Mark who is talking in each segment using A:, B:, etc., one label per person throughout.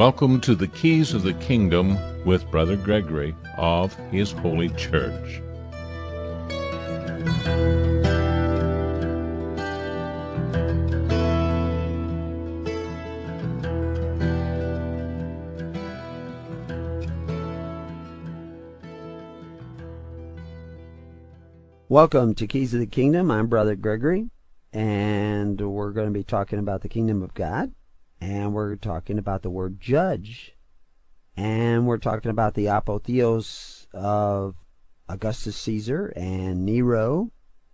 A: Welcome to the Keys of the Kingdom with Brother Gregory of His Holy Church.
B: Welcome to Keys of the Kingdom. I'm Brother Gregory, and we're going to be talking about the Kingdom of God, and we're talking about the word judge, and we're talking about the apotheos of Augustus Caesar and Nero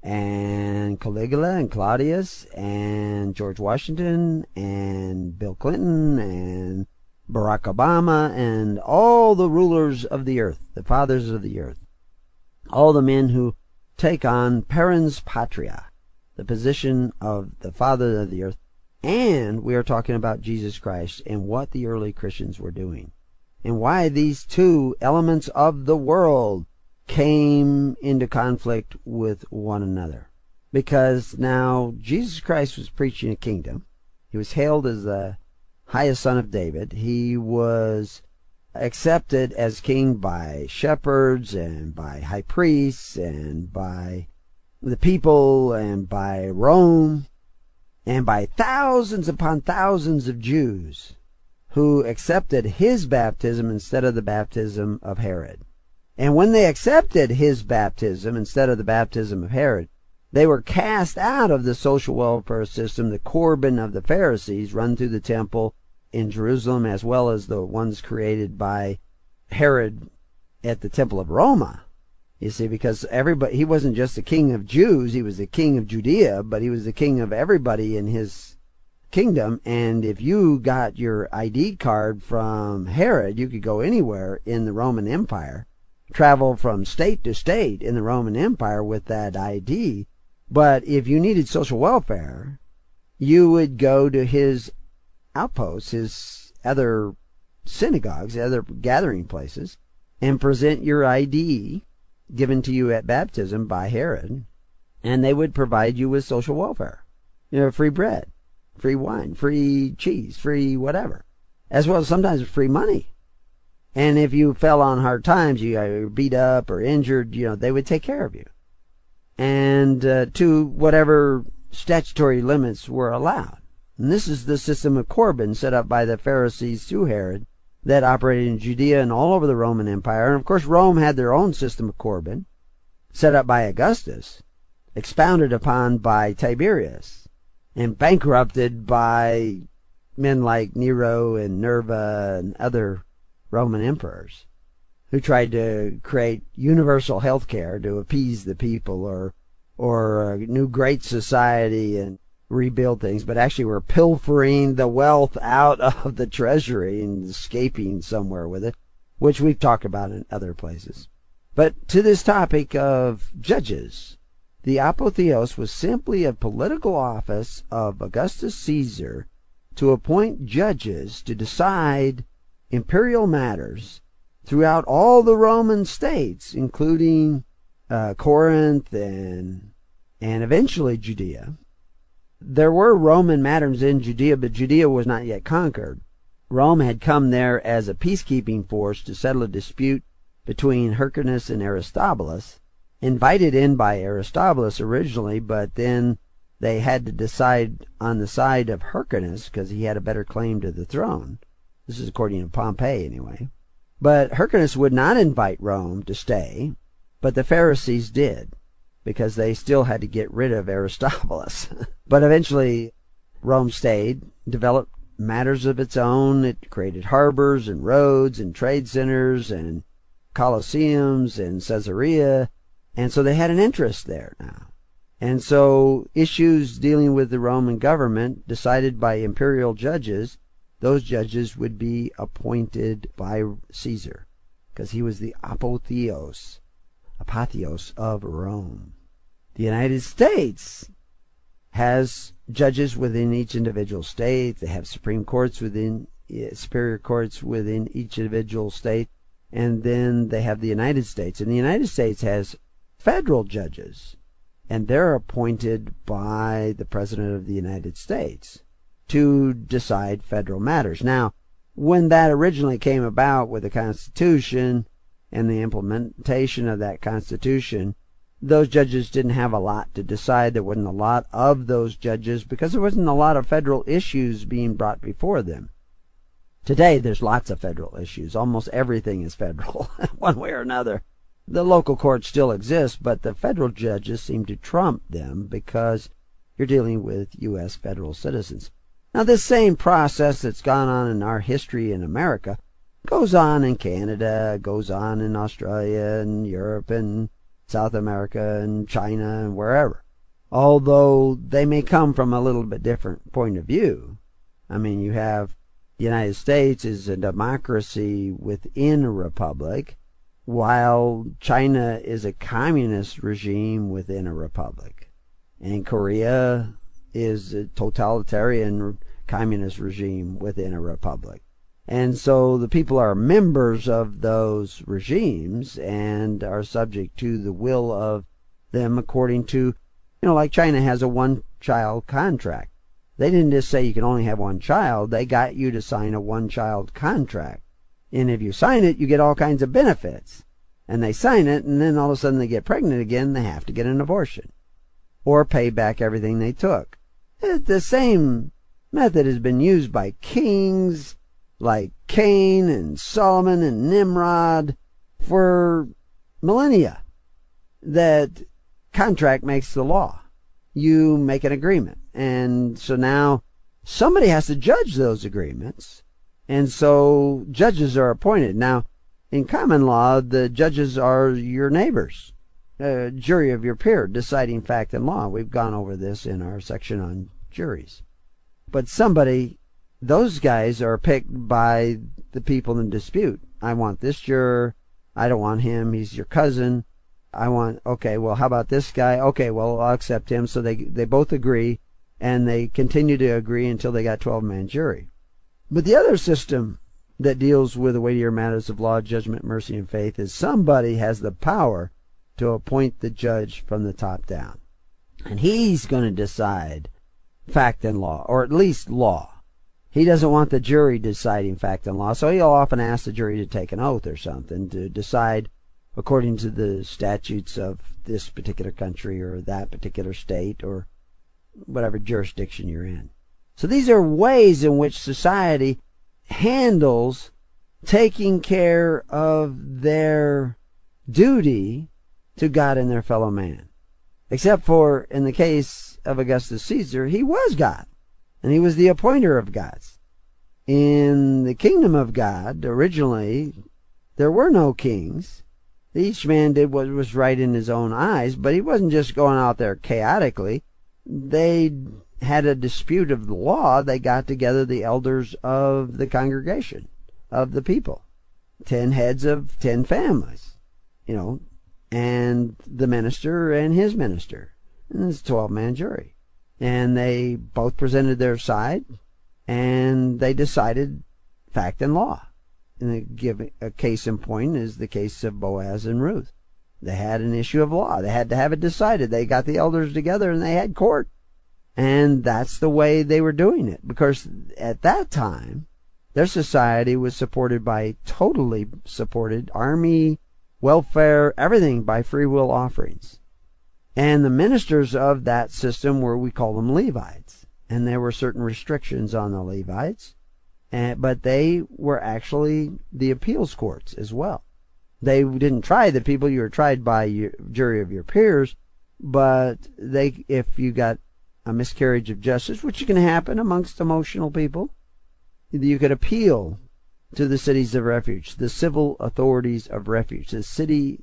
B: and Caligula and Claudius and George Washington and Bill Clinton and Barack Obama and all the rulers of the earth, the fathers of the earth, all the men who take on parens patria, the position of the father of the earth. And we are talking about Jesus Christ and what the early Christians were doing and why these two elements of the world came into conflict with one another. Because now Jesus Christ was preaching a kingdom. He was hailed as the highest son of David. He was accepted as king by shepherds and by high priests and by the people and by Rome and by thousands upon thousands of Jews who accepted his baptism instead of the baptism of Herod. And when they accepted his baptism instead of the baptism of Herod, they were cast out of the social welfare system, the Corban of the Pharisees run through the temple in Jerusalem, as well as the ones created by Herod at the Temple of Roma. You see, because everybody, he wasn't just the king of Jews, he was the king of Judea, but he was the king of everybody in his kingdom. And if you got your ID card from Herod, you could go anywhere in the Roman Empire, travel from state to state in the Roman Empire with that ID. But if you needed social welfare, you would go to his outposts, his other synagogues, other gathering places, and present your ID given to you at baptism by Herod, and they would provide you with social welfare. You know, free bread, free wine, free cheese, free whatever, as well as sometimes free money. And if you fell on hard times, you were beat up or injured, you know, they would take care of you. And to whatever statutory limits were allowed. And this is the system of Corban set up by the Pharisees through Herod that operated in Judea and all over the Roman Empire. And of course, Rome had their own system of Corban set up by Augustus, expounded upon by Tiberius, and bankrupted by men like Nero and Nerva and other Roman emperors who tried to create universal health care to appease the people or a new great society and rebuild things, but actually were pilfering the wealth out of the treasury and escaping somewhere with it, which we've talked about in other places. But to this topic of judges, the apotheos was simply a political office of Augustus Caesar to appoint judges to decide imperial matters throughout all the Roman states, including Corinth and eventually Judea. There were Roman matters in Judea, but Judea was not yet conquered. Rome had come there as a peacekeeping force to settle a dispute between Hyrcanus and Aristobulus, invited in by Aristobulus originally, but then they had to decide on the side of Hyrcanus because he had a better claim to the throne. This is according to Pompey, anyway. But Hyrcanus would not invite Rome to stay, but the Pharisees did, because they still had to get rid of Aristobulus. But eventually, Rome stayed, developed matters of its own. It created harbors and roads and trade centers and colosseums and Caesarea. And so they had an interest there now. And so issues dealing with the Roman government decided by imperial judges, those judges would be appointed by Caesar, because he was the apotheos of Rome. The United States has judges within each individual state. They have supreme courts within, superior courts within each individual state. And then they have the United States. And the United States has federal judges. And they're appointed by the President of the United States to decide federal matters. Now, when that originally came about with the Constitution and the implementation of that Constitution, those judges didn't have a lot to decide. There wasn't a lot of those judges because there wasn't a lot of federal issues being brought before them. Today, there's lots of federal issues. Almost everything is federal, one way or another. The local courts still exist, but the federal judges seem to trump them because you're dealing with U.S. federal citizens. Now, this same process that's gone on in our history in America goes on in Canada, goes on in Australia and Europe and South America and China and wherever. Although they may come from a little bit different point of view. I mean, you have the United States is a democracy within a republic, while China is a communist regime within a republic. And Korea is a totalitarian communist regime within a republic. And so the people are members of those regimes and are subject to the will of them according to, like China has a one-child contract. They didn't just say you can only have one child. They got you to sign a one-child contract. And if you sign it, you get all kinds of benefits. And they sign it, and then all of a sudden they get pregnant again, they have to get an abortion. Or pay back everything they took. The same method has been used by kings like Cain and Solomon and Nimrod for millennia. That contract makes the law. You make an agreement. And so now somebody has to judge those agreements. And so judges are appointed. Now, in common law, the judges are your neighbors, a jury of your peer, deciding fact and law. We've gone over this in our section on juries. But those guys are picked by the people in dispute. I want this juror. I don't want him. He's your cousin. Okay, well, how about this guy? Okay, well, I'll accept him. So they both agree, and they continue to agree until they got 12-man jury. But the other system that deals with the weightier matters of law, judgment, mercy, and faith is somebody has the power to appoint the judge from the top down. And he's going to decide fact and law, or at least law. He doesn't want the jury deciding fact and law, so he'll often ask the jury to take an oath or something to decide according to the statutes of this particular country or that particular state or whatever jurisdiction you're in. So these are ways in which society handles taking care of their duty to God and their fellow man. Except for in the case of Augustus Caesar, he was God, and he was the appointer of gods. In the kingdom of God, originally, there were no kings. Each man did what was right in his own eyes, but he wasn't just going out there chaotically. They had a dispute of the law. They got together the elders of the congregation, of the people, 10 heads of 10 families, and the minister and his minister. And it's a 12-man jury. And they both presented their side, and they decided fact and law. And they give a case in point is the case of Boaz and Ruth. They had an issue of law. They had to have it decided. They got the elders together and they had court. And that's the way they were doing it. Because at that time, their society was totally supported, army, welfare, everything by free will offerings. And the ministers of that system we call them Levites. And there were certain restrictions on the Levites. But they were actually the appeals courts as well. They didn't try the people. You were tried by your jury of your peers, but if you got a miscarriage of justice, which can happen amongst emotional people, you could appeal to the cities of refuge, the civil authorities of refuge, the civil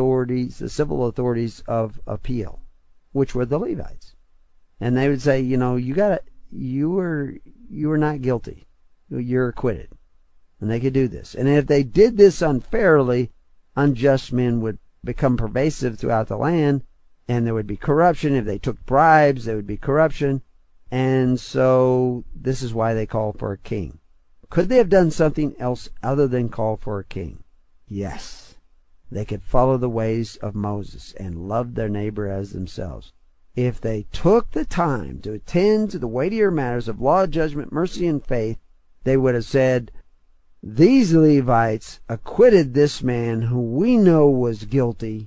B: authorities of appeal, which were the Levites. And they would say, you were not guilty. You're acquitted. And they could do this. And if they did this unfairly, unjust men would become pervasive throughout the land, and there would be corruption. If they took bribes, there would be corruption. And so this is why they call for a king. Could they have done something else other than call for a king? Yes. They could follow the ways of Moses and love their neighbor as themselves. If they took the time to attend to the weightier matters of law, judgment, mercy, and faith, they would have said, these Levites acquitted this man who we know was guilty,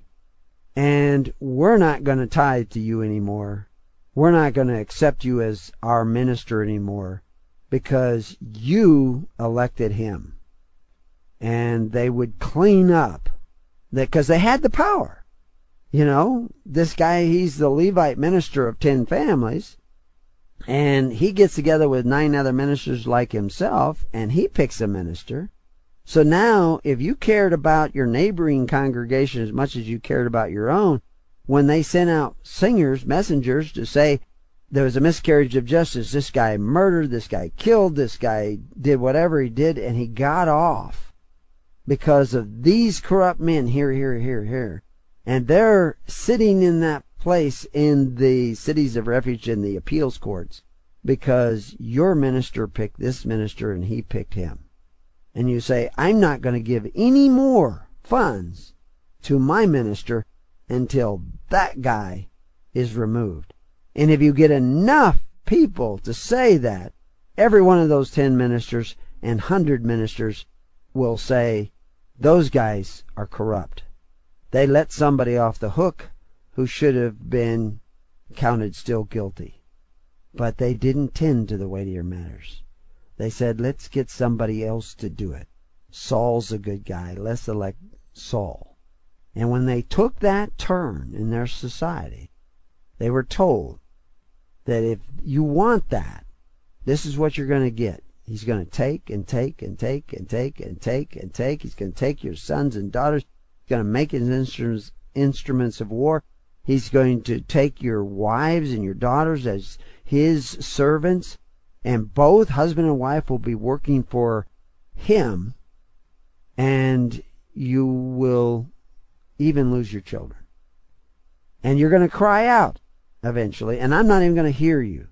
B: and we're not going to tithe to you anymore. We're not going to accept you as our minister anymore because you elected him. And they would clean up that because they had the power. You know, this guy, he's the Levite minister of 10 families, and he gets together with 9 other ministers like himself, and he picks a minister. So now, if you cared about your neighboring congregation as much as you cared about your own, when they sent out singers, messengers, to say there was a miscarriage of justice, this guy murdered, this guy killed, this guy did whatever he did, and he got off because of these corrupt men here. And they're sitting in that place in the cities of refuge in the appeals courts because your minister picked this minister and he picked him. And you say, I'm not going to give any more funds to my minister until that guy is removed. And if you get enough people to say that, every one of those 10 ministers and 100 ministers will say, those guys are corrupt. They let somebody off the hook who should have been counted still guilty. But they didn't tend to the weightier matters. They said, let's get somebody else to do it. Saul's a good guy. Let's elect Saul. And when they took that turn in their society, they were told that if you want that, this is what you're going to get. He's going to take and take and take and take and take and take. He's going to take your sons and daughters. He's going to make his instruments of war. He's going to take your wives and your daughters as his servants. And both husband and wife will be working for him. And you will even lose your children. And you're going to cry out eventually. And I'm not even going to hear you.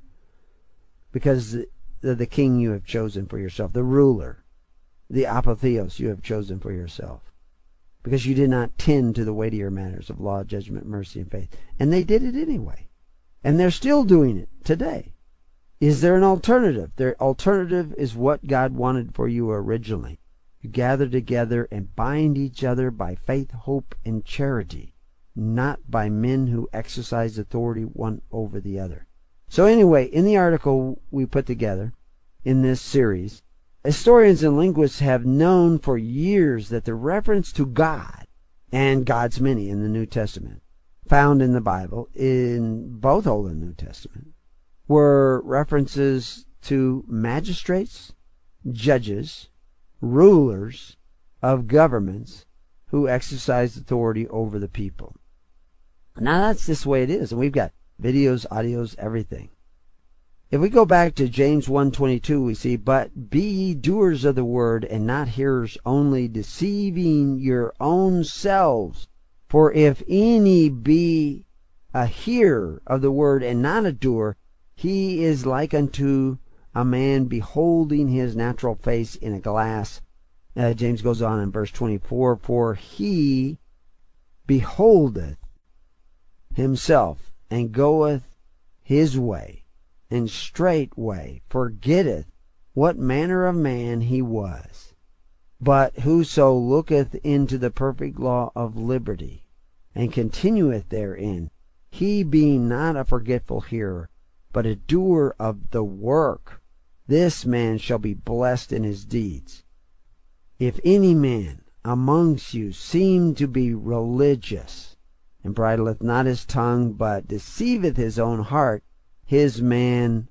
B: Because the king you have chosen for yourself, the ruler, the apotheos you have chosen for yourself, because you did not tend to the weightier matters of law, judgment, mercy, and faith. And they did it anyway. And they're still doing it today. Is there an alternative? The alternative is what God wanted for you originally. You gather together and bind each other by faith, hope, and charity, not by men who exercise authority one over the other. So anyway, in the article we put together in this series, historians and linguists have known for years that the reference to God and God's many in the New Testament, found in the Bible, in both Old and New Testament, were references to magistrates, judges, rulers of governments who exercise authority over the people. Now that's just the way it is, and we've got videos, audios, everything. If we go back to James 1:22, we see, but be ye doers of the word, and not hearers only, deceiving your own selves. For if any be a hearer of the word, and not a doer, he is like unto a man beholding his natural face in a glass. James goes on in verse 24, for he beholdeth himself, and goeth his way, and straightway forgetteth what manner of man he was. But whoso looketh into the perfect law of liberty, and continueth therein, he being not a forgetful hearer, but a doer of the work, this man shall be blessed in his deeds. If any man amongst you seem to be religious, and bridleth not his tongue, but deceiveth his own heart, this man's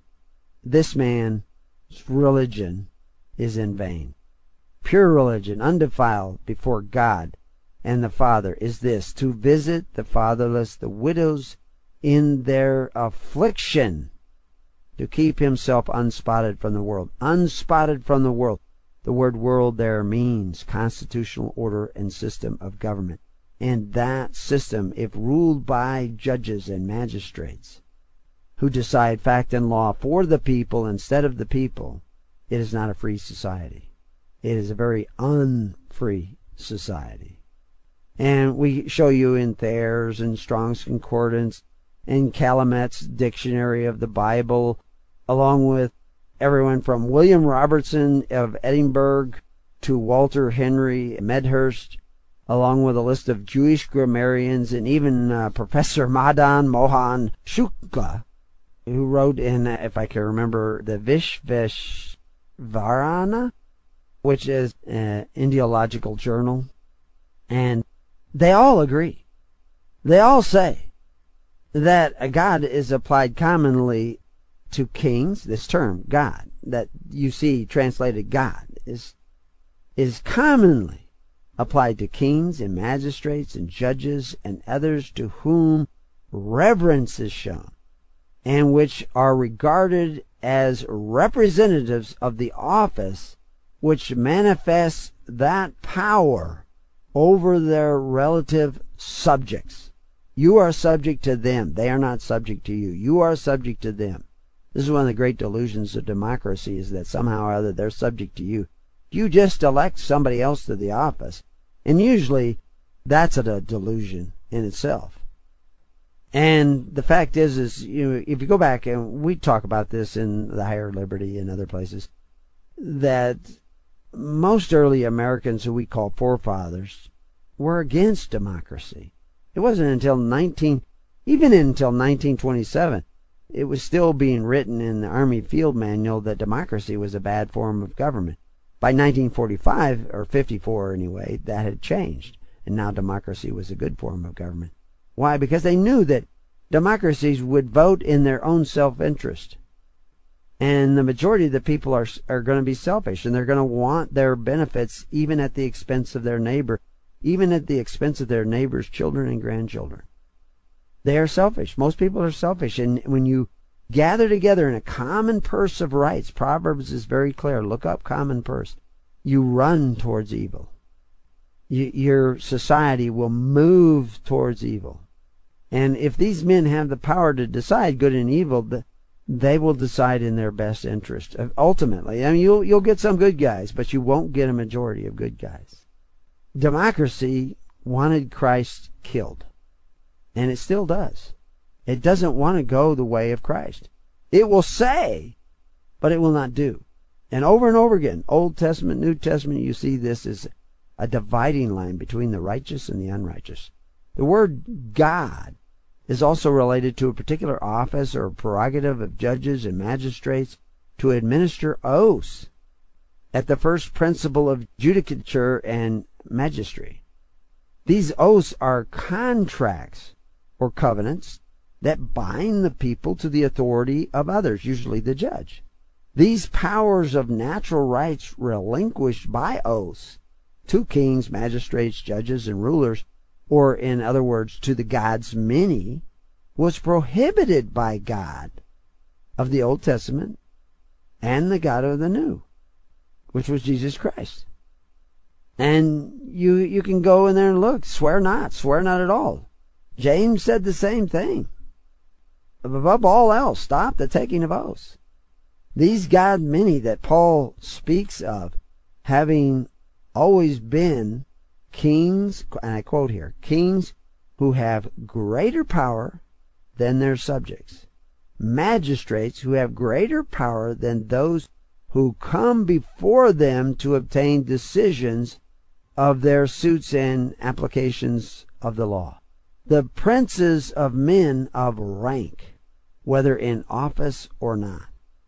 B: religion is in vain. Pure religion, undefiled before God and the Father, is this, to visit the fatherless, the widows in their affliction, to keep himself unspotted from the world. Unspotted from the world. The word world there means constitutional order and system of government. And that system, if ruled by judges and magistrates who decide fact and law for the people instead of the people, it is not a free society. It is a very unfree society. And we show you in Thayer's and Strong's Concordance and Calamet's Dictionary of the Bible, along with everyone from William Robertson of Edinburgh to Walter Henry Medhurst, along with a list of Jewish grammarians and even Professor Madan Mohan Shukla, who wrote in, if I can remember, the Vishveshvarana, which is an Indiological journal. And they all agree. They all say that God is applied commonly to kings. This term, God, that you see translated God, is commonly applied to kings and magistrates and judges and others to whom reverence is shown, and which are regarded as representatives of the office which manifests that power over their relative subjects. You are subject to them. They are not subject to you. You are subject to them. This is one of the great delusions of democracy, is that somehow or other they're subject to you. You just elect somebody else to the office. And usually that's a delusion in itself. And the fact is if you go back, and we talk about this in the Higher Liberty and other places, that most early Americans who we call forefathers were against democracy. It wasn't until 1927, it was still being written in the Army Field Manual that democracy was a bad form of government. By 1945, or 54 anyway, that had changed, and now democracy was a good form of government. Why? Because they knew that democracies would vote in their own self-interest. And the majority of the people are going to be selfish, and they're going to want their benefits even at the expense of their neighbor, even at the expense of their neighbor's children and grandchildren. They are selfish. Most people are selfish. And when you gather together in a common purse of rights, Proverbs is very clear. Look up common purse. You run towards evil. Your society will move towards evil. And if these men have the power to decide good and evil, they will decide in their best interest. Ultimately, I mean, you'll get some good guys, but you won't get a majority of good guys. Democracy wanted Christ killed, and it still does. It doesn't want to go the way of Christ. It will say, but it will not do. And over again, Old Testament, New Testament, you see this as a dividing line between the righteous and the unrighteous. The word God is also related to a particular office or prerogative of judges and magistrates to administer oaths at the first principle of judicature and magistry. These oaths are contracts or covenants that bind the people to the authority of others, usually the judge. These powers of natural rights relinquished by oaths to kings, magistrates, judges, and rulers, or in other words, to the gods many, was prohibited by God of the Old Testament and the God of the New, which was Jesus Christ. And you can go in there and look. Swear not at all. James said the same thing. Above all else, stop the taking of oaths. These God many that Paul speaks of having always been kings, and I quote here, kings who have greater power than their subjects, magistrates who have greater power than those who come before them to obtain decisions of their suits and applications of the law, the princes of men of rank, whether in office or not.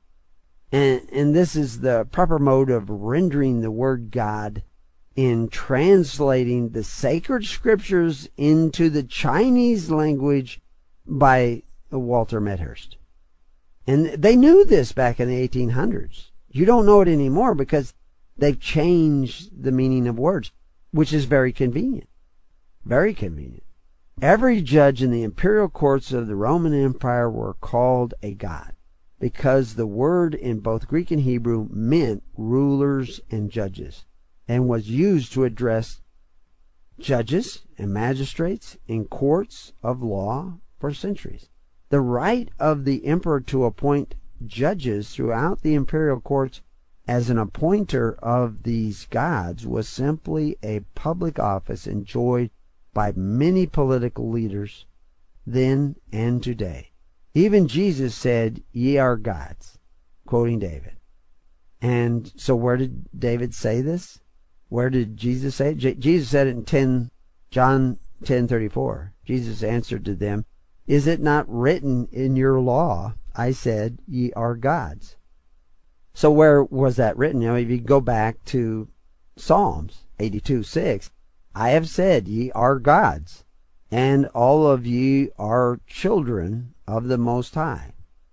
B: And this is the proper mode of rendering the word God in translating the sacred scriptures into the Chinese language by Walter Medhurst. And they knew this back in the 1800s. You don't know it anymore because they've changed the meaning of words, which is very convenient. Very convenient. Every judge in the imperial courts of the Roman Empire were called a god, because the word in both Greek and Hebrew meant rulers and judges, and was used to address judges and magistrates in courts of law for centuries. The right of the emperor to appoint judges throughout the imperial courts as an appointer of these gods was simply a public office enjoyed by many political leaders then and today. Even Jesus said, "Ye are gods," quoting David. And so where did David say this? Where did Jesus say it? Jesus said it in John 10:34. Jesus answered to them, "Is it not written in your law, I said, ye are gods?" So where was that written? If you go back to Psalms 82:6, I have said ye are gods, and all of ye are children of the Most High.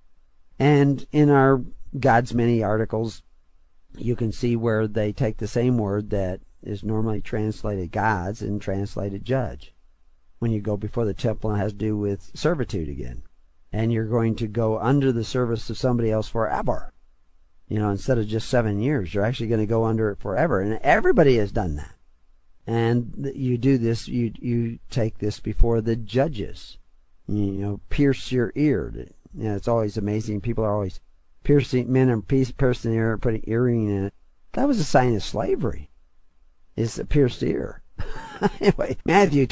B: And in our God's Many articles, you can see where they take the same word that is normally translated gods and translated judge. When you go before the temple, it has to do with servitude again. And you're going to go under the service of somebody else forever. Instead of just 7 years, you're actually going to go under it forever. And everybody has done that. And you do this, you take this before the judges. Pierce your ear. It's always amazing. People are always men are piercing the ear, putting earring in it. That was a sign of slavery. It's a pierced ear. Anyway, Matthew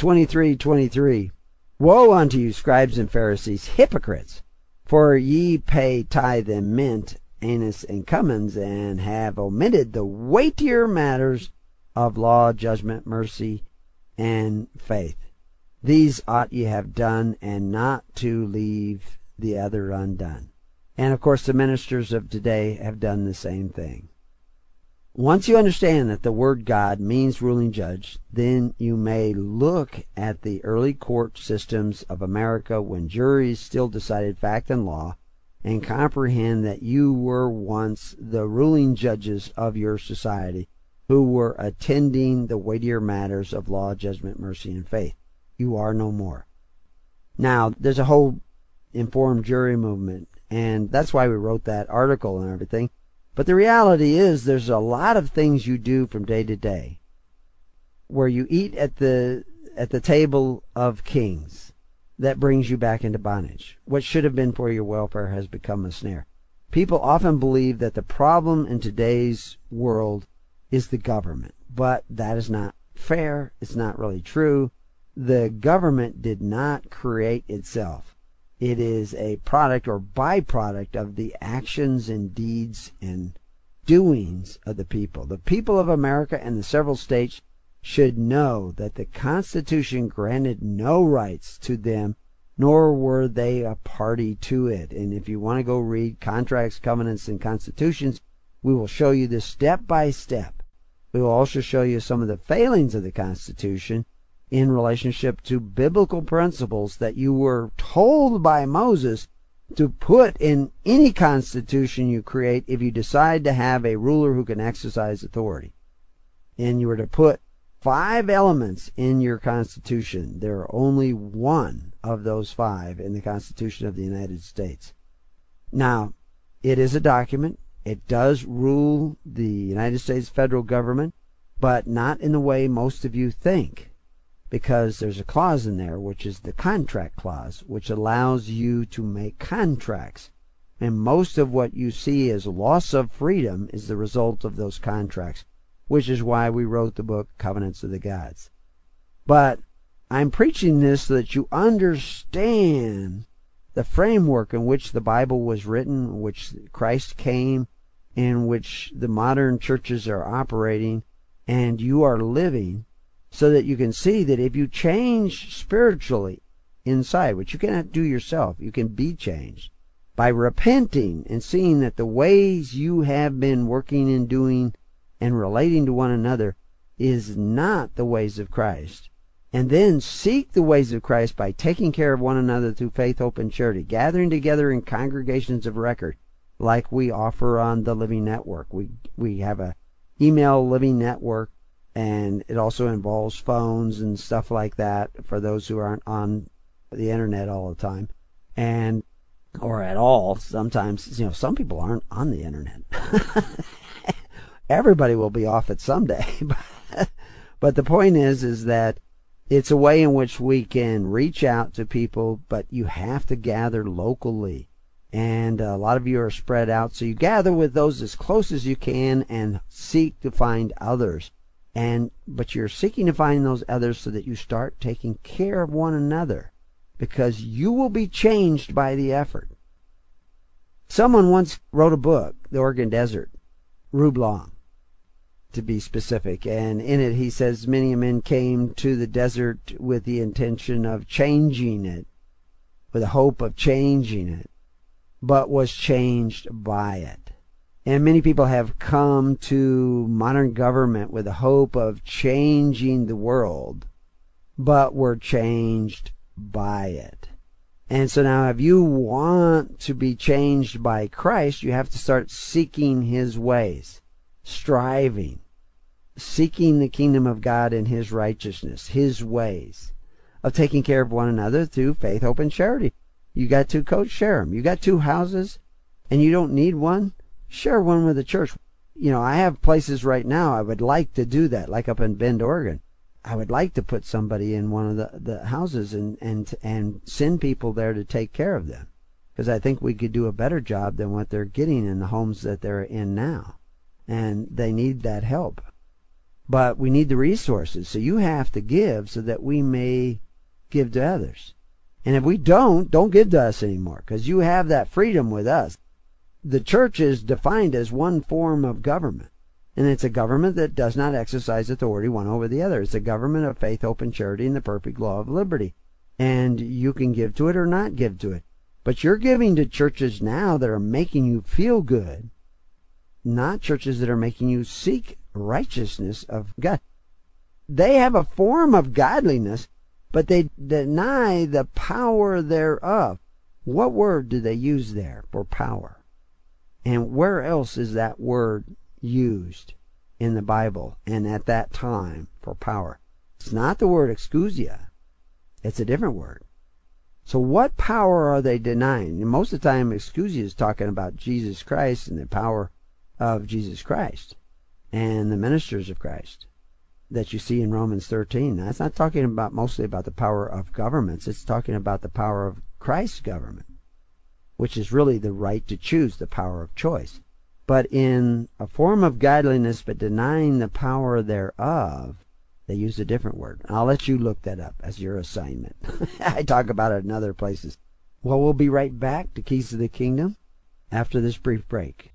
B: 23:23. Woe unto you, scribes and Pharisees, hypocrites! For ye pay tithe and mint, anise and cummins, and have omitted the weightier matters of law, judgment, mercy, and faith. These ought ye have done, and not to leave the other undone. And of course the ministers of today have done the same thing. Once you understand that the word God means ruling judge, then you may look at the early court systems of America when juries still decided fact and law, and comprehend that you were once the ruling judges of your society who were attending the weightier matters of law, judgment, mercy, and faith. You are no more. Now, there's a whole informed jury movement, and that's why we wrote that article and everything. But the reality is there's a lot of things you do from day to day where you eat at the table of kings that brings you back into bondage. What should have been for your welfare has become a snare. People often believe that the problem in today's world is the government, but that is not fair. It's not really true. The government did not create itself. It is a product or byproduct of the actions and deeds and doings of the people. The people of America and the several states should know that the Constitution granted no rights to them, nor were they a party to it. And if you want to go read Contracts, Covenants, and Constitutions, we will show you this step by step. We will also show you some of the failings of the Constitution in relationship to biblical principles that you were told by Moses to put in any constitution you create if you decide to have a ruler who can exercise authority. And you were to put 5 elements in your constitution. There are only one of those 5 in the Constitution of the United States. Now, it is a document. It does rule the United States federal government, but not in the way most of you think. Because there's a clause in there, which is the contract clause, which allows you to make contracts. And most of what you see as loss of freedom is the result of those contracts, which is why we wrote the book Covenants of the Gods. But I'm preaching this so that you understand the framework in which the Bible was written, which Christ came, in which the modern churches are operating, and you are living, so that you can see that if you change spiritually inside, which you cannot do yourself, you can be changed by repenting and seeing that the ways you have been working and doing and relating to one another is not the ways of Christ. And then seek the ways of Christ by taking care of one another through faith, hope, and charity, gathering together in congregations of record, like we offer on the Living Network. We have a email Living Network, and it also involves phones and stuff like that for those who aren't on the internet all the time, and or at all. Sometimes, some people aren't on the internet. Everybody will be off it someday. But the point is that it's a way in which we can reach out to people, but you have to gather locally. And a lot of you are spread out, so you gather with those as close as you can and seek to find others. But you're seeking to find those others so that you start taking care of one another, because you will be changed by the effort. Someone once wrote a book, The Oregon Desert, Rube Long. to be specific. And in it he says, many men came to the desert with the intention of changing it, with the hope of changing it, but was changed by it. And many people have come to modern government with the hope of changing the world, but were changed by it. And so now if you want to be changed by Christ, you have to start seeking his ways, striving, seeking the kingdom of God and his righteousness, his ways of taking care of one another through faith, hope, and charity. You got two coats, share them. You got two houses and you don't need one, share one with the church. You know, I have places right now I would like to do that, like up in Bend, Oregon. I would like to put somebody in one of the houses and send people there to take care of them, because I think we could do a better job than what they're getting in the homes that they're in now. And they need that help. But we need the resources. So you have to give so that we may give to others. And if we don't give to us anymore, because you have that freedom with us. The church is defined as one form of government. And it's a government that does not exercise authority one over the other. It's a government of faith, hope, and charity and the perfect law of liberty. And you can give to it or not give to it. But you're giving to churches now that are making you feel good, not churches that are making you seek righteousness of God. They have a form of godliness, but they deny the power thereof. What word do they use there for power? And where else is that word used in the Bible and at that time for power? It's not the word exousia. It's a different word. So what power are they denying? And most of the time exousia is talking about Jesus Christ and the power of Jesus Christ and the ministers of Christ that you see in Romans 13. Now, it's not talking about mostly about the power of governments. It's talking about the power of Christ's government, which is really the right to choose, the power of choice. But in a form of godliness, but denying the power thereof, they use a different word. I'll let you look that up as your assignment. I talk about it in other places. Well, we'll be right back to Keys to the Kingdom after this brief break.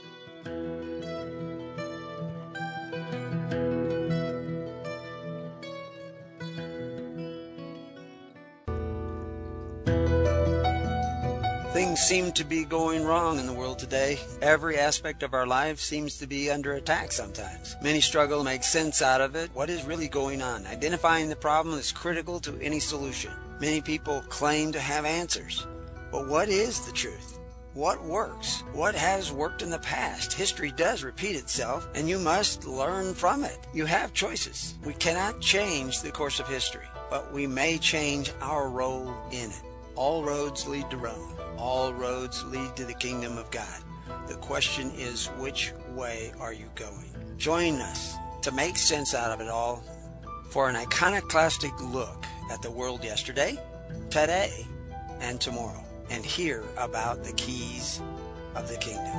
B: Things seem to be going wrong in the world today. Every aspect of our lives seems to be under attack sometimes. Many struggle to make sense out of it. What is really going on? Identifying the problem is critical to any solution. Many people claim to have answers. But what is the truth? What works? What has worked in the past? History does repeat itself, and you must learn from it. You have choices. We cannot change the course of history, but we may change our role in it. All roads lead to Rome. All roads lead to the kingdom of God. The question is, which way are you going? Join us to make sense out of it all for an iconoclastic look at the world yesterday, today, and tomorrow, and hear about the keys of the kingdom.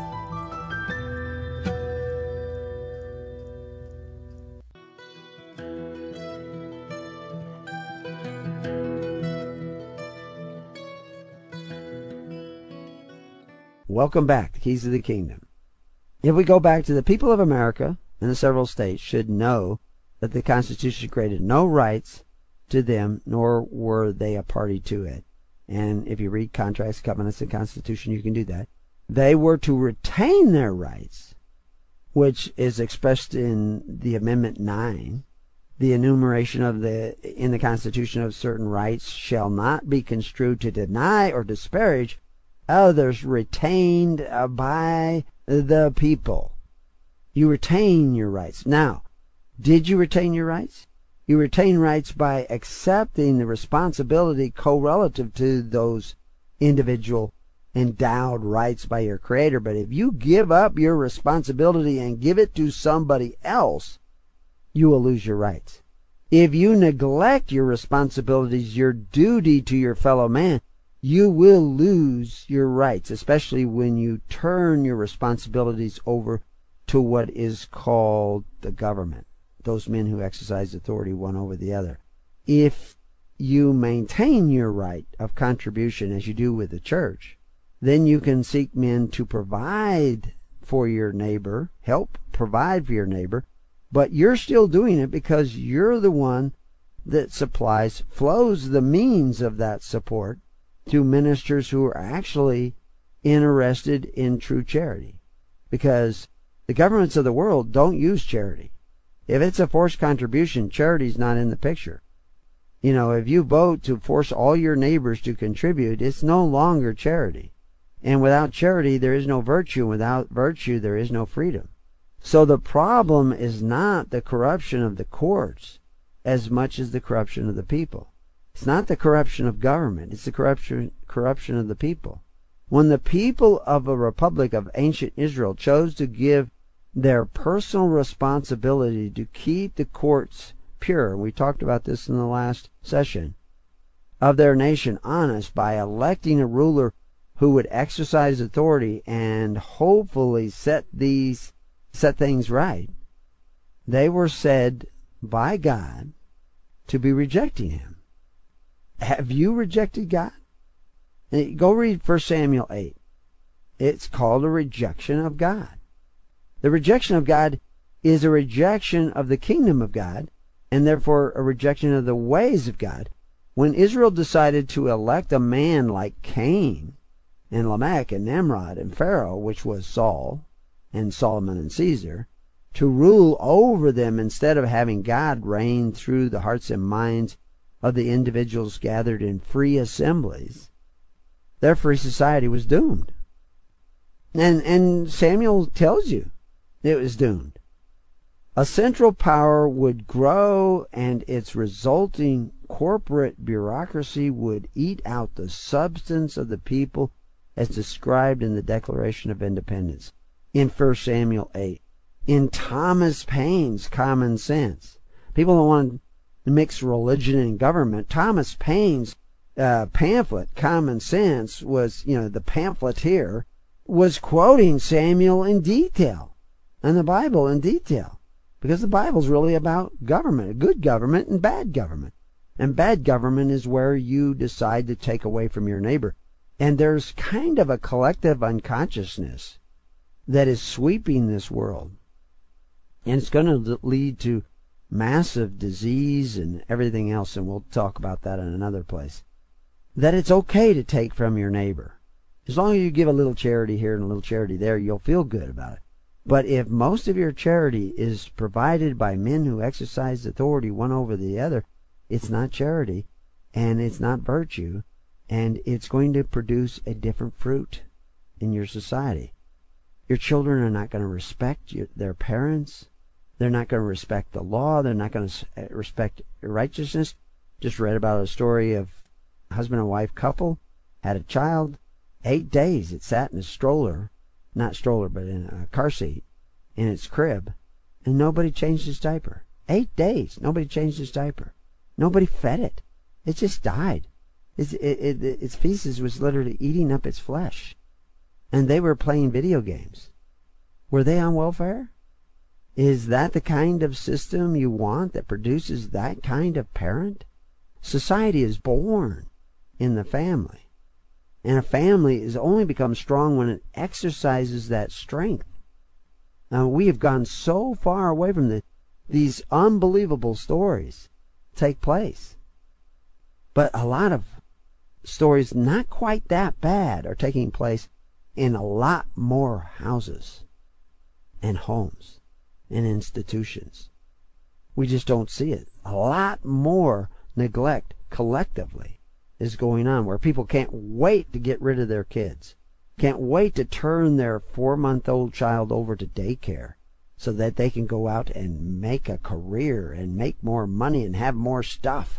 B: Welcome back to Keys of the Kingdom. If we go back to the people of America and the several states should know that the Constitution created no rights to them, nor were they a party to it. And if you read contracts, covenants, and Constitution, you can do that. They were to retain their rights, which is expressed in the Amendment 9. The enumeration in the Constitution of certain rights shall not be construed to deny or disparage others retained by the people. You retain your rights. Now, did you retain your rights? You retain rights by accepting the responsibility correlative to those individual endowed rights by your Creator. But if you give up your responsibility and give it to somebody else, you will lose your rights. If you neglect your responsibilities, your duty to your fellow man, you will lose your rights, especially when you turn your responsibilities over to what is called the government, those men who exercise authority one over the other. If you maintain your right of contribution as you do with the church, then you can seek men to provide for your neighbor, help provide for your neighbor, But you're still doing it because you're the one that flows the means of that support to ministers who are actually interested in true charity. Because the governments of the world don't use charity. If it's a forced contribution, charity's not in the picture. If you vote to force all your neighbors to contribute, it's no longer charity. And without charity, there is no virtue. Without virtue, there is no freedom. So the problem is not the corruption of the courts as much as the corruption of the people. It's not the corruption of government. It's the corruption of the people. When the people of a republic of ancient Israel chose to give their personal responsibility to keep the courts pure, we talked about this in the last session, of their nation honest by electing a ruler who would exercise authority and hopefully set things right, they were said by God to be rejecting him. Have you rejected God? Go read 1 Samuel 8. It's called a rejection of God. The rejection of God is a rejection of the kingdom of God, and therefore a rejection of the ways of God. When Israel decided to elect a man like Cain and Lamech and Nimrod and Pharaoh, which was Saul and Solomon and Caesar, to rule over them instead of having God reign through the hearts and minds of the individuals gathered in free assemblies, their free society was doomed. And Samuel tells you it was doomed. A central power would grow, and its resulting corporate bureaucracy would eat out the substance of the people as described in the Declaration of Independence in 1 Samuel 8. In Thomas Paine's Common Sense. People don't want to mix religion and government. Thomas Paine's pamphlet, Common Sense, was, the pamphleteer, was quoting Samuel in detail, and the Bible in detail. Because the Bible's really about government, good government and bad government. And bad government is where you decide to take away from your neighbor. And there's kind of a collective unconsciousness that is sweeping this world. And it's going to lead to massive disease and everything else, and we'll talk about that in another place. That it's okay to take from your neighbor. As long as you give a little charity here and a little charity there, you'll feel good about it. But if most of your charity is provided by men who exercise authority one over the other, it's not charity, and it's not virtue, and it's going to produce a different fruit in your society. Your children are not going to respect their parents. They're not going to respect the law. They're not going to respect righteousness. Just read about a story of a husband and wife couple, had a child, 8 days it sat in a stroller, not stroller, but in a car seat, in its crib, and nobody changed his diaper. 8 days, nobody changed his diaper. Nobody fed it. It just died. Its feces was literally eating up its flesh. And they were playing video games. Were they on welfare? Is that the kind of system you want that produces that kind of parent? Society is born in the family. And a family is only become strong when it exercises that strength. Now, we have gone so far away from these unbelievable stories take place. But a lot of stories not quite that bad are taking place in a lot more houses and homes and institutions. We just don't see it. A lot more neglect collectively is going on, where people can't wait to get rid of their kids, can't wait to turn their 4-month-old child over to daycare so that they can go out and make a career and make more money and have more stuff.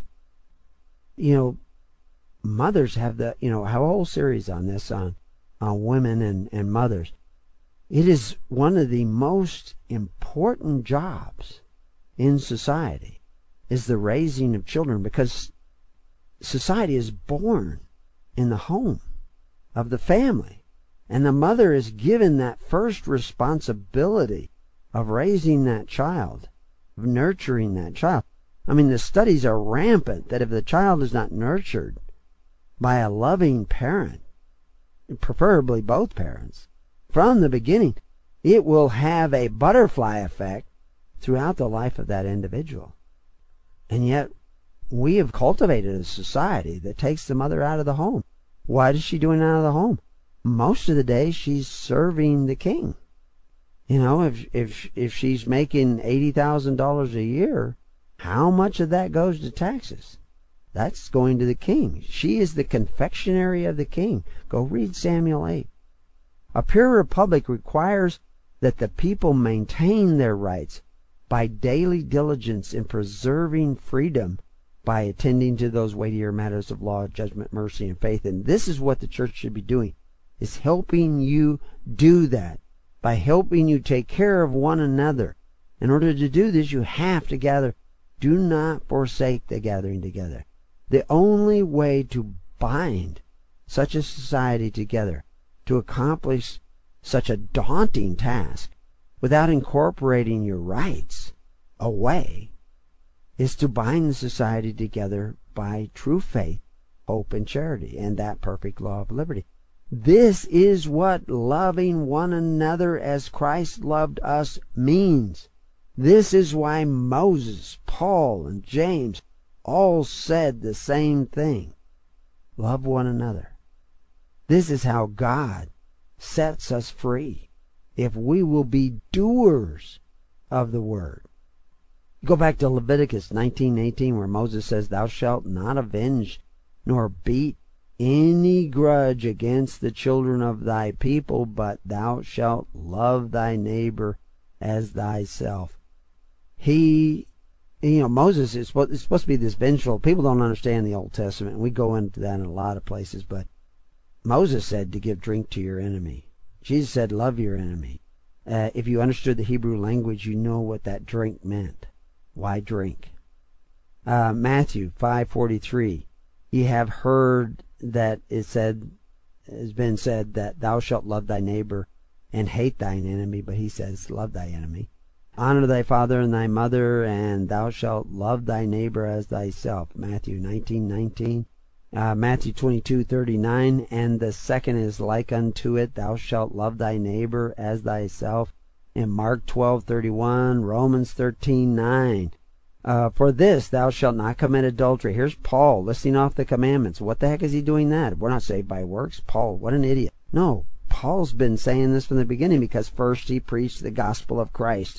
B: Mothers have have a whole series on this, on women and mothers. It is one of the most important jobs in society, is the raising of children, because society is born in the home of the family, and the mother is given that first responsibility of raising that child, of nurturing that child. I mean, the studies are rampant that if the child is not nurtured by a loving parent, preferably both parents, from the beginning, it will have a butterfly effect throughout the life of that individual. And yet, we have cultivated a society that takes the mother out of the home. What is she doing out of the home? Most of the day, she's serving the king. You know, if she's making $80,000 a year, how much of that goes to taxes? That's going to the king. She is the confectionery of the king. Go read Samuel 8. A pure republic requires that the people maintain their rights by daily diligence in preserving freedom, by attending to those weightier matters of law, judgment, mercy, and faith. And this is what the church should be doing, is helping you do that, by helping you take care of one another. In order to do this, you have to gather. Do not forsake the gathering together. The only way to bind such a society together, to accomplish such a daunting task, without incorporating your rights away, is to bind the society together by true faith, hope, and charity, and that perfect law of liberty. This is what loving one another as Christ loved us means. This is why Moses, Paul, and James all said the same thing. Love one another. This is how God sets us free, if we will be doers of the word. Go back to Leviticus 19:18, where Moses says, "Thou shalt not avenge nor beat any grudge against the children of thy people, but thou shalt love thy neighbor as thyself." Moses is supposed to be this vengeful. People don't understand the Old Testament, and we go into that in a lot of places, but Moses said to give drink to your enemy. Jesus said, love your enemy. If you understood the Hebrew language, you know what that drink meant. Why drink? Matthew 5:43. Ye have heard that it has been said that thou shalt love thy neighbor and hate thine enemy, but he says, love thy enemy. Honor thy father and thy mother, and thou shalt love thy neighbor as thyself. Matthew 19:19. Matthew 22:39. And the second is like unto it, thou shalt love thy neighbor as thyself. In Mark 12:31. Romans 13:9. For this thou shalt not commit adultery. Here's Paul listing off the commandments. What the heck is he doing that? We're not saved by works. Paul, what an idiot. No, Paul's been saying this from the beginning, because first he preached the gospel of Christ.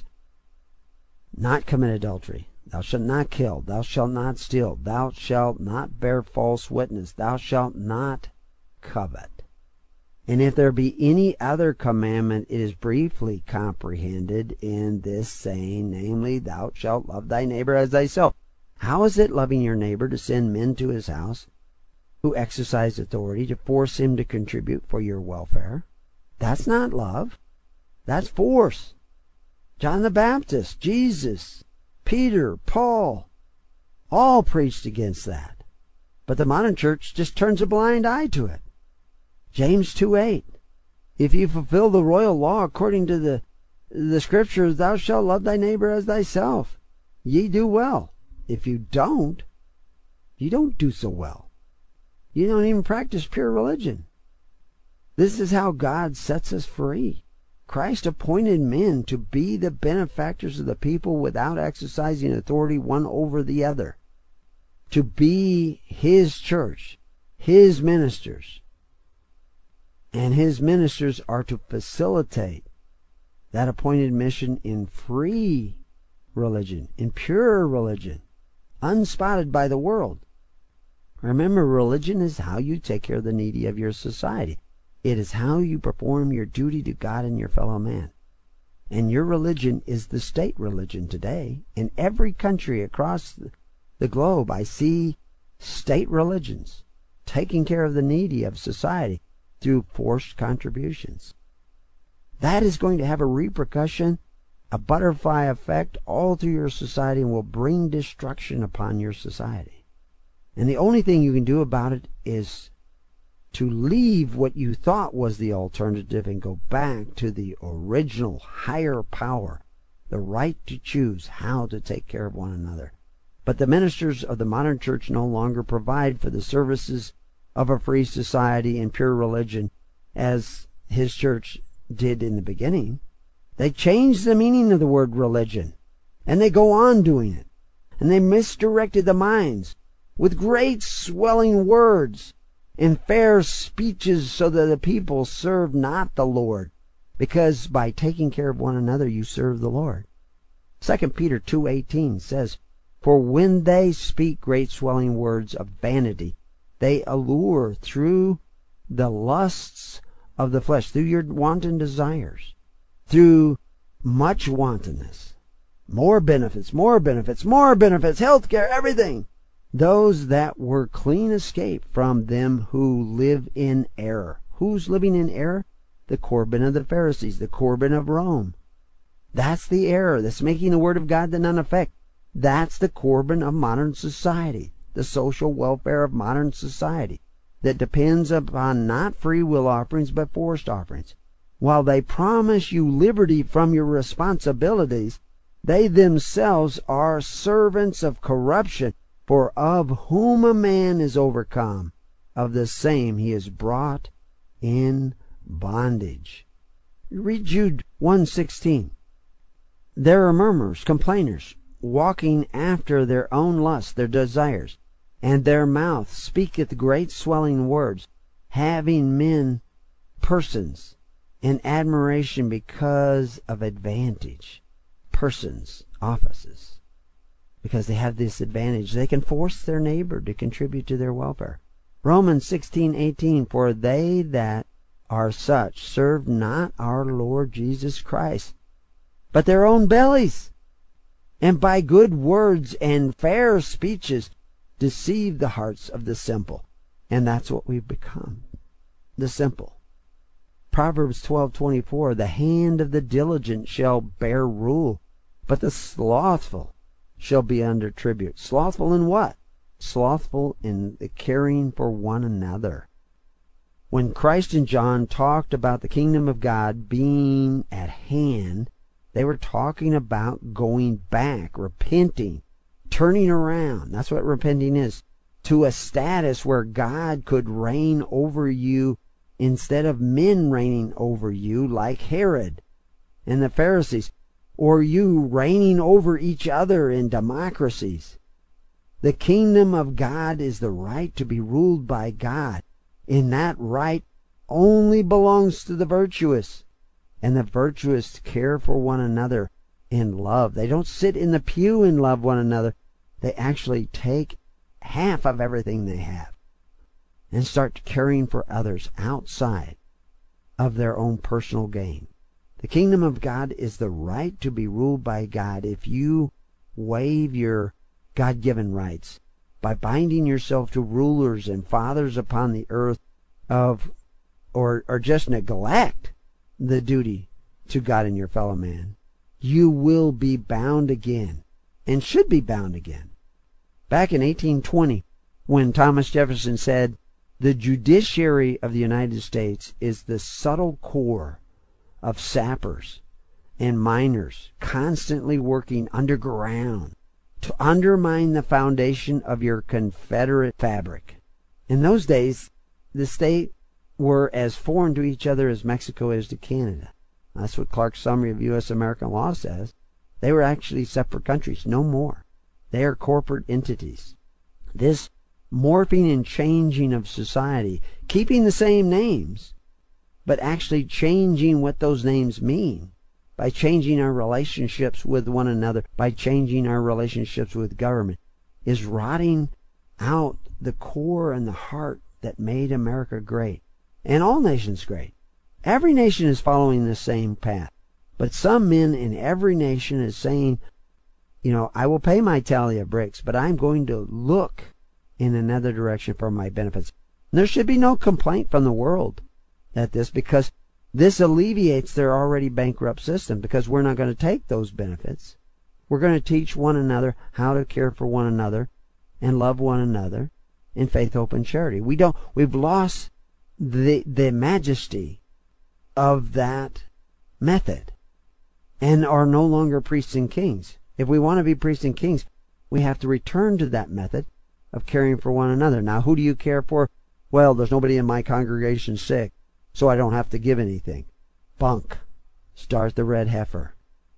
B: Not commit adultery. Thou shalt not kill. Thou shalt not steal. Thou shalt not bear false witness. Thou shalt not covet. And if there be any other commandment, it is briefly comprehended in this saying, namely, thou shalt love thy neighbor as thyself. How is it loving your neighbor to send men to his house who exercise authority to force him to contribute for your welfare? That's not love. That's force. John the Baptist, Jesus, Peter, Paul, all preached against that. But the modern church just turns a blind eye to it. James 2:8. If you fulfill the royal law according to the scriptures, thou shalt love thy neighbor as thyself. Ye do well. If you don't do so well. You don't even practice pure religion. This is how God sets us free. Christ appointed men to be the benefactors of the people without exercising authority one over the other. To be His church, His ministers. And His ministers are to facilitate that appointed mission in free religion, in pure religion, unspotted by the world. Remember, religion is how you take care of the needy of your society. It is how you perform your duty to God and your fellow man. And your religion is the state religion today. In every country across the globe, I see state religions taking care of the needy of society through forced contributions. That is going to have a repercussion, a butterfly effect all through your society, and will bring destruction upon your society. And the only thing you can do about it is to leave what you thought was the alternative and go back to the original higher power, the right to choose how to take care of one another. But the ministers of the modern church no longer provide for the services of a free society and pure religion as His church did in the beginning. They changed the meaning of the word religion. And they go on doing it. And they misdirected the minds with great swelling words and fair speeches, so that the people serve not the Lord, because by taking care of one another you serve the Lord. 2 Peter 2:18 says, "For when they speak great swelling words of vanity, they allure through the lusts of the flesh," through your wanton desires, through much wantonness, more benefits, health care, everything. Those that were clean escape from them who live in error. Who's living in error? The Corban of the Pharisees, the Corban of Rome. That's the error that's making the Word of God to none effect. That's the Corban of modern society, the social welfare of modern society, that depends upon not free will offerings but forced offerings. While they promise you liberty from your responsibilities, they themselves are servants of corruption. For of whom a man is overcome, of the same he is brought in bondage. Read Jude 1:16. There are murmurers, complainers, walking after their own lusts, their desires, and their mouth speaketh great swelling words, having men, persons, in admiration because of advantage. Persons, offices. Because they have this advantage, they can force their neighbor to contribute to their welfare. Romans 16:18, "For they that are such serve not our Lord Jesus Christ, but their own bellies, and by good words and fair speeches deceive the hearts of the simple." And that's what we've become, the simple. Proverbs 12:24, "The hand of the diligent shall bear rule, but the slothful shall be under tribute." Slothful in what? Slothful in the caring for one another. When Christ and John talked about the kingdom of God being at hand, they were talking about going back, repenting, turning around. That's what repenting is. To a status where God could reign over you instead of men reigning over you like Herod and the Pharisees, or you reigning over each other in democracies. The kingdom of God is the right to be ruled by God, and that right only belongs to the virtuous. And the virtuous care for one another in love. They don't sit in the pew and love one another. They actually take half of everything they have and start caring for others outside of their own personal gain. The kingdom of God is the right to be ruled by God. If you waive your God-given rights by binding yourself to rulers and fathers upon the earth or just neglect the duty to God and your fellow man, you will be bound again, and should be bound again. Back in 1820, when Thomas Jefferson said, "The judiciary of the United States is the subtle core of sappers and miners constantly working underground to undermine the foundation of your Confederate fabric." In those days, the states were as foreign to each other as Mexico is to Canada. That's what Clark's Summary of U.S. American Law says. They were actually separate countries, no more. They are corporate entities. This morphing and changing of society, keeping the same names, but actually changing what those names mean, by changing our relationships with one another, by changing our relationships with government, is rotting out the core and the heart that made America great, and all nations great. Every nation is following the same path, but some men in every nation is saying, I will pay my tally of bricks, but I'm going to look in another direction for my benefits. And there should be no complaint from the world at this, because this alleviates their already bankrupt system, because we're not going to take those benefits. We're going to teach one another how to care for one another and love one another in faith, hope, and charity. We've lost the majesty of that method and are no longer priests and kings. If we want to be priests and kings, we have to return to that method of caring for one another. Now, who do you care for? Well, there's nobody in my congregation sick, so I don't have to give anything. Bunk. Start the red heifer.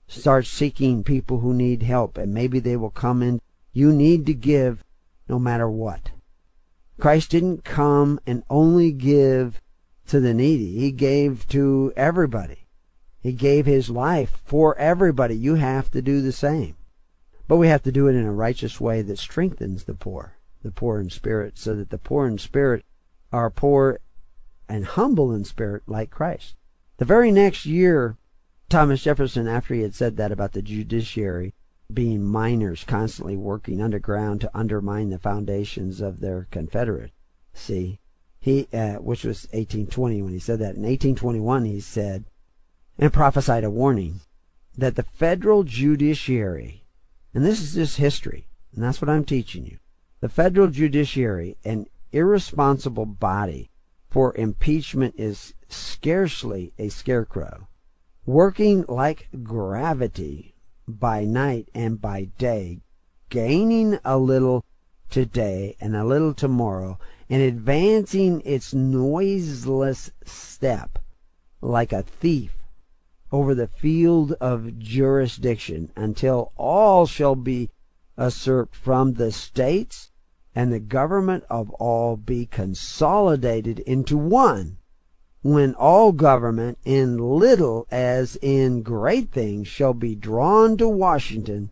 B: Start seeking people who need help, and maybe they will come in. You need to give no matter what. Christ didn't come and only give to the needy. He gave to everybody. He gave his life for everybody. You have to do the same. But we have to do it in a righteous way that strengthens the poor in spirit, so that the poor in spirit are poor and humble in spirit like Christ. The very next year, Thomas Jefferson, after he had said that about the judiciary being miners constantly working underground to undermine the foundations of their Confederacy, which was 1820 when he said that. In 1821 he said, and prophesied a warning, that the federal judiciary, and this is just history, and that's what I'm teaching you, the federal judiciary, an irresponsible body for impeachment, is scarcely a scarecrow, working like gravity by night and by day, gaining a little today and a little tomorrow, and advancing its noiseless step like a thief over the field of jurisdiction, until all shall be usurped from the states, and the government of all be consolidated into one, when all government, in little as in great things, shall be drawn to Washington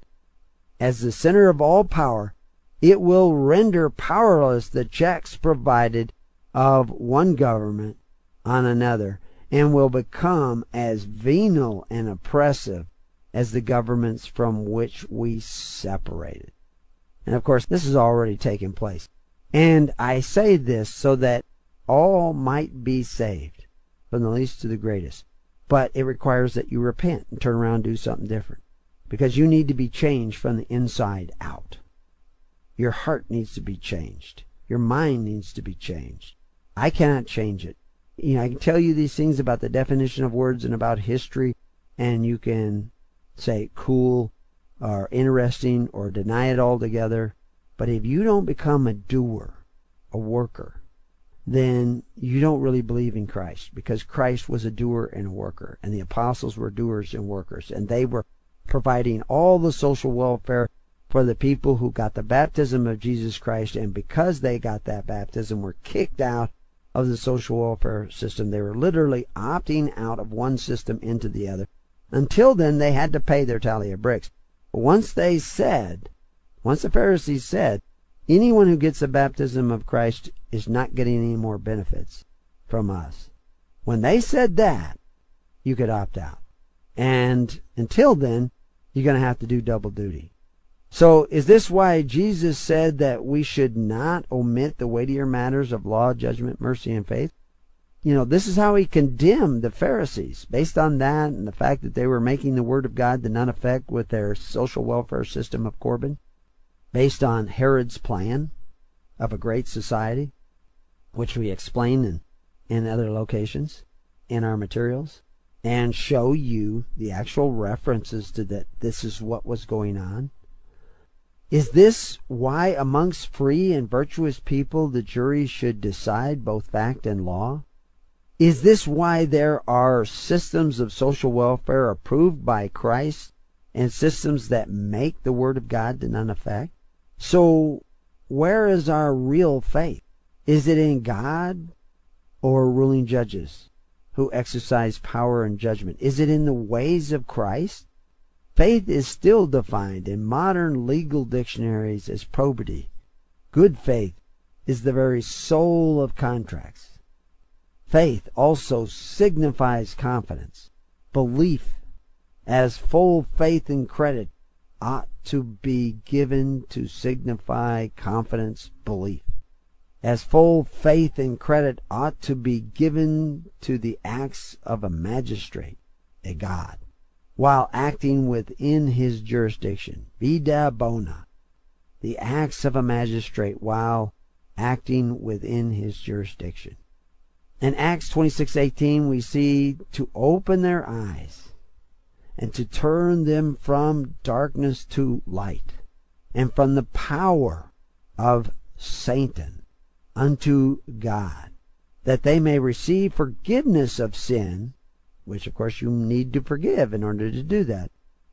B: as the center of all power, it will render powerless the checks provided of one government on another, and will become as venal and oppressive as the governments from which we separated. And of course, this has already taken place. And I say this so that all might be saved, from the least to the greatest. But it requires that you repent and turn around and do something different, because you need to be changed from the inside out. Your heart needs to be changed. Your mind needs to be changed. I cannot change it. I can tell you these things about the definition of words and about history, and you can say cool or interesting or deny it altogether. But if you don't become a doer, a worker, then you don't really believe in Christ, because Christ was a doer and a worker, and the apostles were doers and workers, and they were providing all the social welfare for the people who got the baptism of Jesus Christ, and because they got that baptism were kicked out of the social welfare system. They were literally opting out of one system into the other. Until then, they had to pay their tally of bricks. But once the Pharisees said, anyone who gets the baptism of Christ is not getting any more benefits from us, when they said that, you could opt out. And until then, you're going to have to do double duty. So is this why Jesus said that we should not omit the weightier matters of law, judgment, mercy, and faith? This is how he condemned the Pharisees, based on that and the fact that they were making the Word of God to none effect with their social welfare system of Corban, based on Herod's plan of a great society, which we explain in other locations in our materials, and show you the actual references to that. This is what was going on. Is this why amongst free and virtuous people the jury should decide both fact and law? Is this why there are systems of social welfare approved by Christ and systems that make the Word of God to none effect? So where is our real faith? Is it in God or ruling judges who exercise power and judgment? Is it in the ways of Christ? Faith is still defined in modern legal dictionaries as probity. Good faith is the very soul of contracts. Faith also signifies confidence. Belief, as full faith and credit, ought to be given to signify confidence, belief. As full faith and credit ought to be given to the acts of a magistrate, a God, while acting within his jurisdiction. Vida bona, the acts of a magistrate while acting within his jurisdiction. In Acts 26:18 we see to open their eyes and to turn them from darkness to light, and from the power of Satan unto God, that they may receive forgiveness of sin, which of course you need to forgive in order to do that,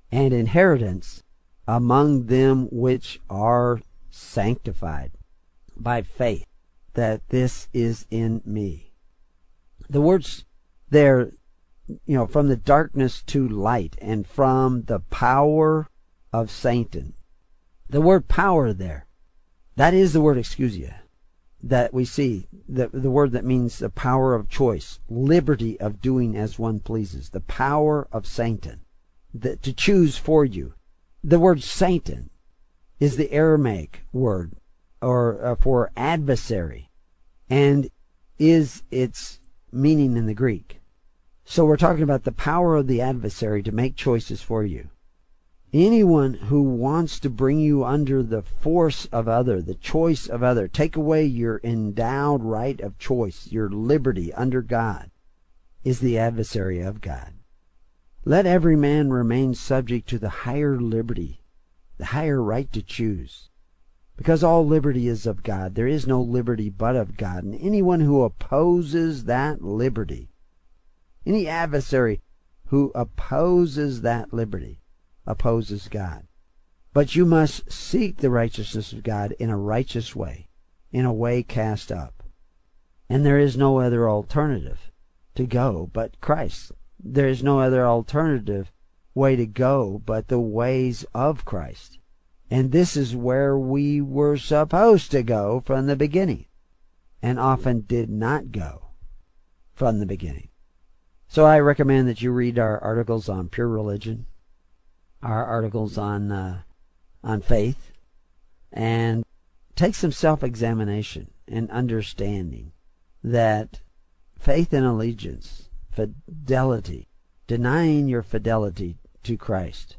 B: and inheritance among them which are sanctified by faith, that this is in me. The words there, from the darkness to light, and from the power of Satan. The word power there, that is the word exousia that we see, the word that means the power of choice, liberty of doing as one pleases, the power of Satan, to choose for you. The word Satan is the Aramaic word or for adversary, and is its meaning in the Greek. So we're talking about the power of the adversary to make choices for you. Anyone who wants to bring you under the force of other, the choice of other, take away your endowed right of choice, your liberty under God, is the adversary of God. Let every man remain subject to the higher liberty, the higher right to choose. Because all liberty is of God, there is no liberty but of God. And anyone who opposes that liberty, any adversary who opposes that liberty, opposes God. But you must seek the righteousness of God in a righteous way, in a way cast up. And there is no other alternative to go but Christ. There is no other alternative way to go but the ways of Christ. And this is where we were supposed to go from the beginning, and often did not go from the beginning. So I recommend that you read our articles on pure religion, our articles on faith, and take some self-examination and understanding that faith and allegiance, fidelity, denying your fidelity to Christ.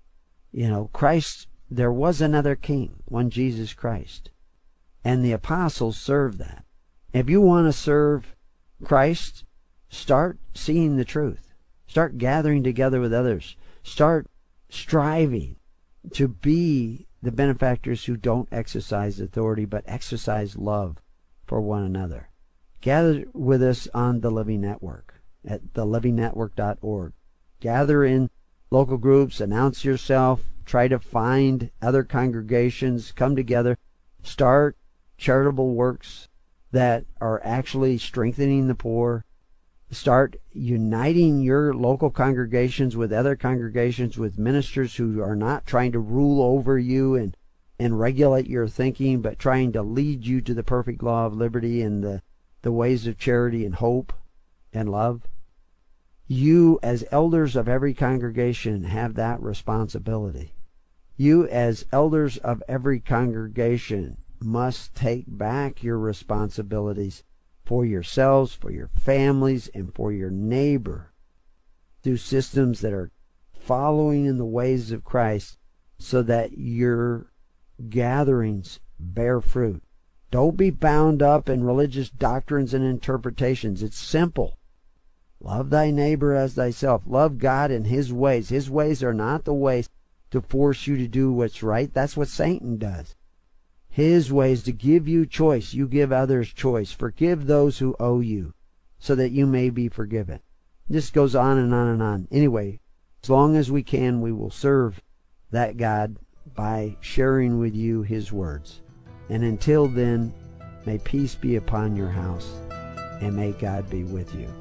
B: Christ, there was another king, one Jesus Christ, and the apostles served that. If you want to serve Christ, start seeing the truth. Start gathering together with others. Start striving to be the benefactors who don't exercise authority but exercise love for one another. Gather with us on the Living Network at thelivingnetwork.org. Gather in local groups, announce yourself, try to find other congregations, come together, start charitable works that are actually strengthening the poor. Start uniting your local congregations with other congregations, with ministers who are not trying to rule over you and regulate your thinking, but trying to lead you to the perfect law of liberty and the ways of charity and hope and love. You, as elders of every congregation, have that responsibility. You, as elders of every congregation, must take back your responsibilities for yourselves, for your families, and for your neighbor through systems that are following in the ways of Christ, so that your gatherings bear fruit. Don't be bound up in religious doctrines and interpretations. It's simple. Love thy neighbor as thyself. Love God and His ways. His ways are not the ways to force you to do what's right. That's what Satan does. His ways to give you choice. You give others choice. Forgive those who owe you, so that you may be forgiven. This goes on and on and on. Anyway, as long as we can, we will serve that God by sharing with you His words. And until then, may peace be upon your house, and may God be with you.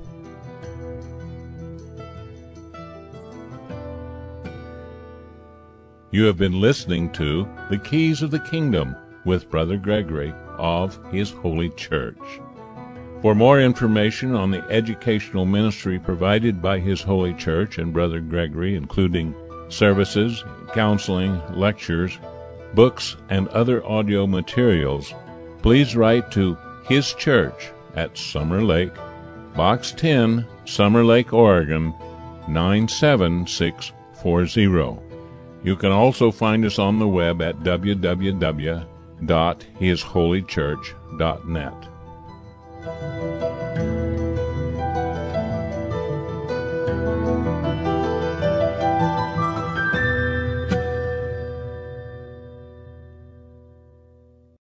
A: You have been listening to The Keys of the Kingdom with Brother Gregory of His Holy Church. For more information on the educational ministry provided by His Holy Church and Brother Gregory, including services, counseling, lectures, books, and other audio materials, please write to His Church at Summer Lake, Box 10, Summer Lake, Oregon, 97640. You can also find us on the web at www.hisholychurch.net.